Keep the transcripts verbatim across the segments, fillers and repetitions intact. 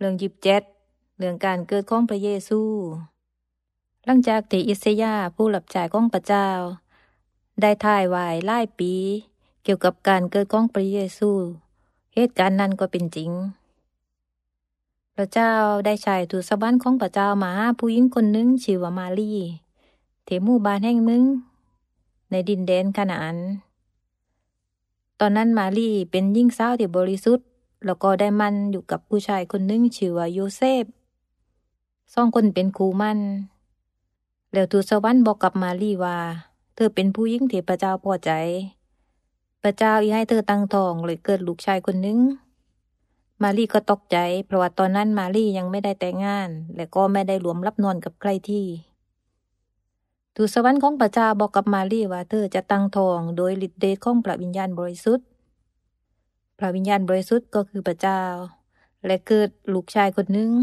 รื่องยี่สิบเจ็ดเรื่องการเกิดของพระเยซูหลังจากที่อิสยาห์ผู้รับใช้ของพระเจ้าได้ถ่ายไว้หลายปีเกี่ยวกับการเกิดของพระเยซูเหตุการณ์นั้นก็เป็นจริงพระเจ้าได้ใช้ทูตสวรรค์ของพระเจ้ามาหาผู้หญิงคนหนึ่งชื่อว่ามารีที่หมู่บ้านแห่งหนึ่งในดินแดนคานาอันตอนนั้นมารีเป็นหญิงสาวที่บริสุทธิ์แล้วก็ได้มั่นอยู่กับผู้ชายคนหนึ่งชื่อว่าโยเซฟสองคนเป็นคู่มั่นแล้วทูตสวรรค์บอกกับมารีว่าเธอเป็นผู้หญิงที่พระเจ้าพอใจพระเจ้าอยากให้เธอตั้งท้องเลยเกิดลูกชายคนหนึ่งมารีก็ตกใจเพราะว่าตอนนั้นมารียังไม่ได้แต่งงานและก็ไม่ได้รวมรับนอนกับใครที่ทูตสวรรค์ของพระเจ้าบอกกับมารีว่าเธอจะตั้งท้องโดยฤทธิ์เดชของพระวิญญาณบริสุทธิ์พระวิญญาณบริสุทธิ์ก็คือพระเจ้าและเกิดลูกชายคนหนึ่ง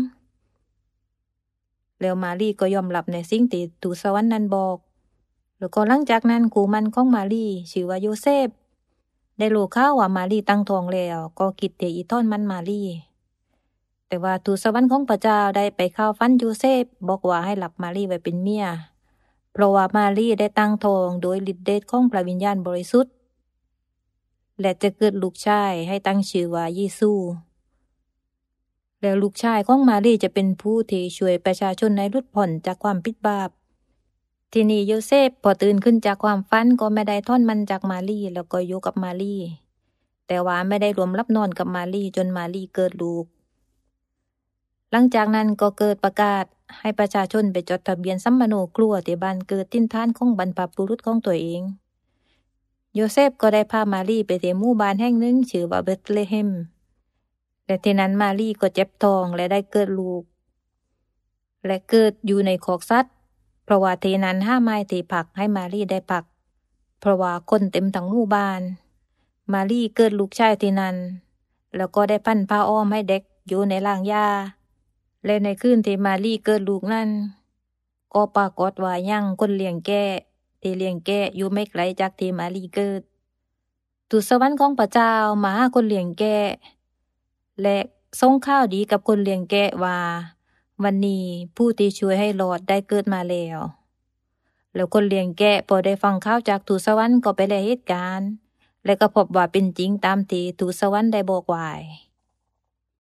แล้วมารีก็ยอมรับในสิ่งที่ทูตสวรรค์นั้นบอกแล้วก็หลังจากนั้นคู่มั่นของมารีชื่อว่าโยเซฟได้รู้ข่าวว่ามารีตั้งท้องแล้วก็คิดที่อีทอนมันมารีแต่ว่าทูตสวรรค์ของพระเจ้าได้ไปเข้าฝันโยเซฟบอกว่าให้รับมารีไว้เป็นเมียเพราะว่ามารีได้ตั้งท้องโดยฤทธิ์เดชของพระวิญญาณบริสุทธิ์และจะเกิดลูกชายให้ตั้งชื่อว่าเยซูแล้วลูกชายของมารีจะเป็นผู้ที่ช่วยประชาชนให้หลุดพ้นจากความผิดบาปทีนี้โยเซฟพอตื่นขึ้นจากความฝันก็ไม่ได้ทอดมันจากมารีแล้วก็อยู่กับมารีแต่ว่าไม่ได้รวมรับนอนกับมารีจนมารีเกิดลูกหลังจากนั้นก็เกิดประกาศให้ประชาชนไปจดทะเบียนสัมมโนครัวที่บ้านเกิดถิ่นฐานของบรรพบุรุษของตัวเองโยเซฟก็ได้พามารีไปที่หมู่บ้านแห่งหนึ่งชื่อว่าเบธเลเฮมและที่นั้นมารีก็เจ็บท้องและได้เกิดลูกและเกิดอยู่ในคอกสัตว์เพราะว่าที่นั้นห้ามไม่ที่พักให้มารีได้พักเพราะว่าคนเต็มทั้งหมู่บ้านมารีเกิดลูกชายที่นั้นแล้วก็ได้พันผ้าอ้อมให้เด็กอยู่ในร่างยาและในคืนที่มารีเกิดลูกนั้นก็ปรากฏว่ายังคนเลี้ยงแกะที่เลี้ยงแกะอยู่ไม่ไกลจากที่มารีเกิดทูตสวรรค์ของพระเจ้ามาหาคนเลี้ยงแกะและส่งข่าวดีกับคนเลี้ยงแกะว่าวันนี้ผู้ที่ช่วยให้รอดได้เกิดมาแล้วแล้วคนเลี้ยงแกะพอได้ฟังข่าวจากทูตสวรรค์ก็ไปแลเหตุการณ์และก็พบว่าเป็นจริงตามที่ทูตสวรรค์ได้บอกไว้